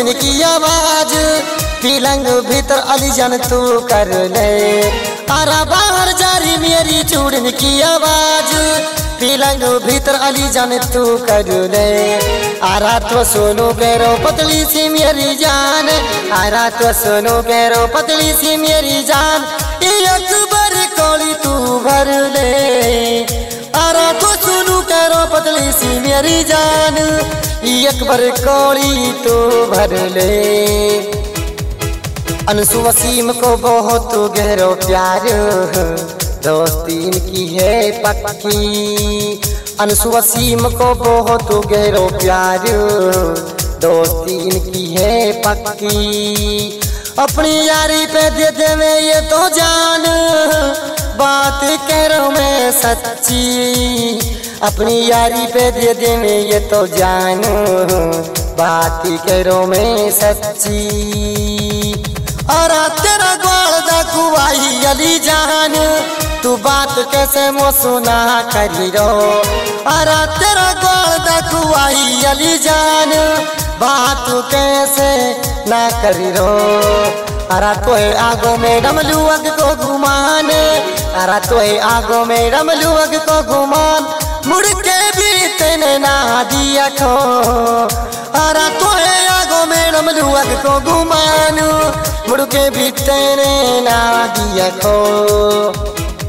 चूड़न की आवाज पीलंग भीतर अलीजान तू कर ले। आरा बाहर जारी मेरी चूड़न की आवाज पीलंग भीतर अलीजान तू कर ले। आरा तो सुनो करो पतली सी मेरी जान, आरा तो सुनो करो पतली सी मेरी जान, अकबर कोली तू भर ले। आरा तो सुनो करो पतली सी मेरी जान, अकबर कोली तू भर ले। अंशु वसीम को बहुत गहरो प्यार दोस्ती इनकी है पक्की। अंशु वसीम को बहुत गहरो प्यार दोस्ती इनकी है पक्की। अपनी यारी पे दे दे में ये तो जान, बात कह रहा हूँ मैं सच्ची। अपनी यारी पे दे दे में ये तो जान, बात कह रहा हूँ मैं सच्ची। और तेरा ग्वाल दा कुआई अली जान, तू बात कैसे मो सुना करी रो। और तेरा ग्वाल दा कुआई अली जान, बात कैसे ना करी रो। अरा तो है आगो में डमलू अग को घुमान, अरा तो है आगो में डमलू अग को घुमान, मुड़ के भी तेने ना दिया खो। अरा तो है आगो में डमलू अग को घुमान, मुड़ के भी तेने ना दिया खो।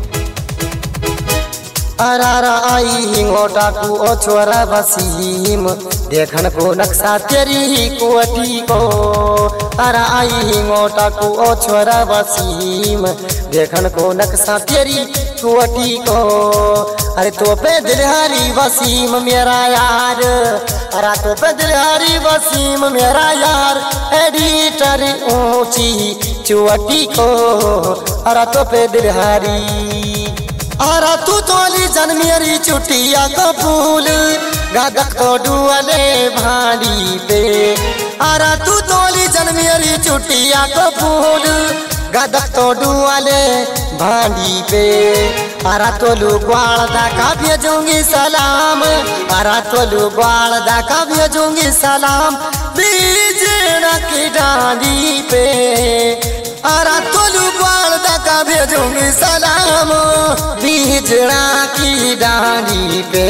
अरारा आई हिंगो टाकू ओ छोरा वसीम, देखन को नक्शा तेरी कोटी को। अरा आई हिंगो टाकू ओ छोरा वसीम, देखन को नक्शा तेरी कोटी को। अरे तो पे दिलहारी वसीम मेरा यार, अरा तो पे दिलहारी वसीम मेरा यार, एडिटर ऊंची चुवटी को। अरा तो पे दिलहारी। आरा तू तोली जन मेरी चुटिया का फूल, गागक तो डुअले भाड़ी पे। आरा तू तोली जन मेरी चुटिया का फूल, गागक तो डुअले भाड़ी पे। आरा तोलू ग्वाल दा का भेजूंगी सलाम, आरा तोलू ग्वाल दा का भेजूंगी सलाम, बीज की डांडी पे। आरा तोलू ग्वाल दा का भेजूंगी सलाम, बीजड़ा की डांडी पे।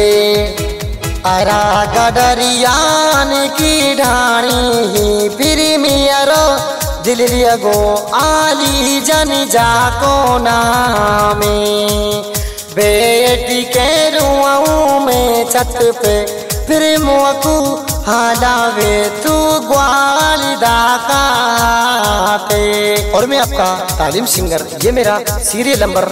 अरा गडरियान की ढाणी फिर मियरो दिल गो आली जन जाको नामे। बेटी के रुआऊं में छत पे फिर मुकू हालावे तू ग्वालिदा काते। और मैं आपका तालीम सिंगर, ये मेरा सीरियल नंबर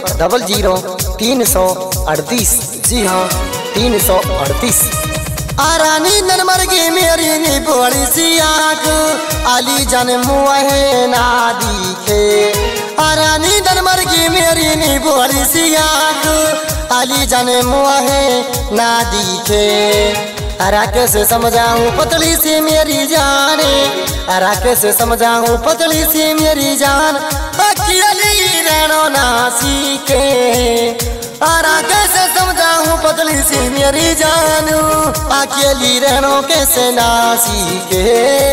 00338। जी हाँ 338। आरानी नरमरगी मेरी नी बड़ी सी आँख, अली जन मुँह ना दिखे। आरानी नरमरगी मेरी नी बड़ी सी आँख, अली जन मुँह ना दिखे। अरा कैसे समझाऊं पतली सी मेरी जान, अरा कैसे समझाऊं पतली सी मेरी जान, अकेली रहना ना सीखे। अरा कैसे समझाऊं पतली सी मेरी जान, अकेली रहना कैसे ना सीखे।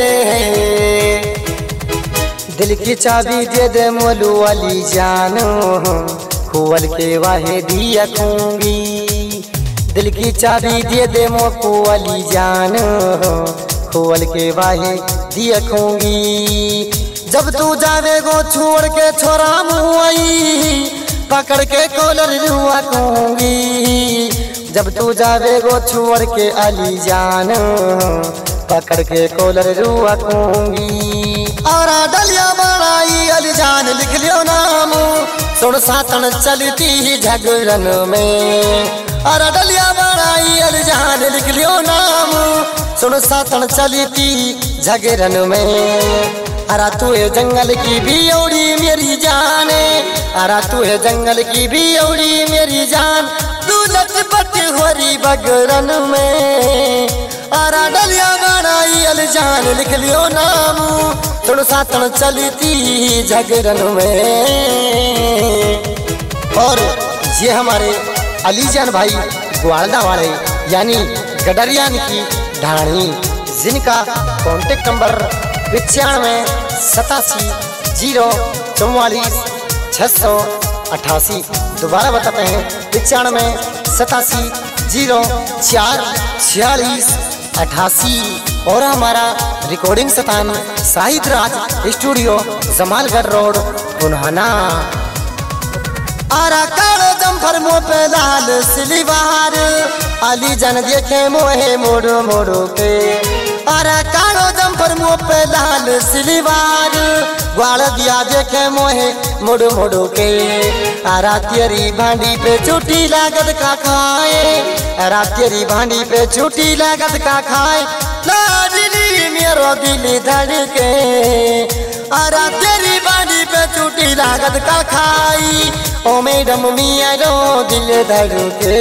दिल की चाबी दे दे मोलू वाली जानो, खोल के वाहे दिया खूंगी। दिल की चाबी दे दे मोको वाली जान, खोल के वाहे दिया खूंगी। जब तू जावे गो छोड़ के छोरा मुआई, पकड़ के कॉलर रुआ खूंगी। जब तू जावे गो छोड़ के अली जान, पकड़ के कॉलर रुआ खूंगी। और डलिया बनाई अली जान लिख लियो नाम, सुन सातन चलती झगड़न में। और डलिया बनाई अली जान लिख लियो नाम, सुन सातन चलती झगड़न में। अरा तू है जंगल की भी औड़ी मेरी जान, अरा तू है जंगल की भी औड़ी मेरी जान, तू लटपट होरी बगरन में। अरा डलिया बनाई अल जान लिख लियो नाम, सुन सातन चलती झगड़न में। और ये हमारे अलीजान भाई ग्वालदा वाले यानी गडरियान की ढाणी। जिनका कॉन्टेक्ट नंबर 95 044 688। दोबारा बताते हैं 95 044 688। और हमारा रिकॉर्डिंग स्थान साहिद राज स्टूडियो, जमालगढ़ रोड, पुनहाना। आरा कालो जम्फर मुँह पे लाल सिलीवार, अली जन देखे मोहे मोड़ो मोड़ो के। आरा कालो जम्फर मुँह पे लाल सिलीवार, ग्वाल दिया देखे मोहे मोड़ो मोड़ो के। आरा तेरी भांडी पे छुट्टी लागत का खाए, आरा तेरी भांडी पे छुट्टी लागत का खाए। लाडली मेरो दिल धड़के, आरा तेरी भांडी पे छुट्टी लागत का खाई। ओ मैडम मेरो दिल धड़के।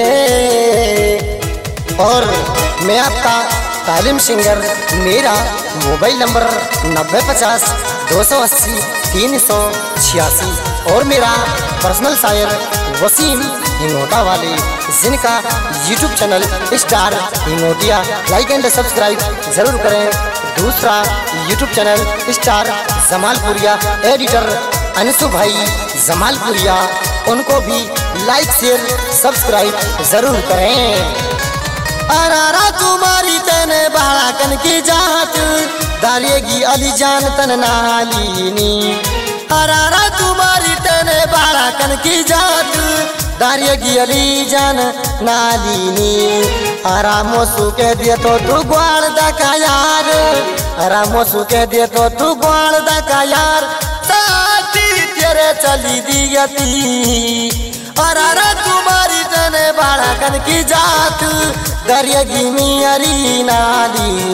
और मैं आपका तालीम सिंगर, मेरा मोबाइल नंबर 9050 280 386। और मेरा पर्सनल शायर वसीम हिंगोटा वाले, जिनका YouTube channel star Hingotiya. Like and subscribe जरूर करें। दूसरा YouTube channel star Jamalpuriya, editor Anshu भाई जमालपुरिया, उनको भी लाइक शेयर सब्सक्राइब जरूर करें। अरारा तुम्हारी तने बाड़ा कन की जात, दारेगी अली जान तन नालीनी। अरारा तुम्हारी तने बाड़ा कन की जात, दारेगी अली जान नालीनी। आरामोसू कह दिए तो तू ग्वाल दा का यार, आरामोसू कह दिए तो तू ग्वाल दा का यार। साथी तेरे चली दियती, अरारा तुम्हारी तने बाड़ा कन की जात, दरिया गिमी अरी नाली।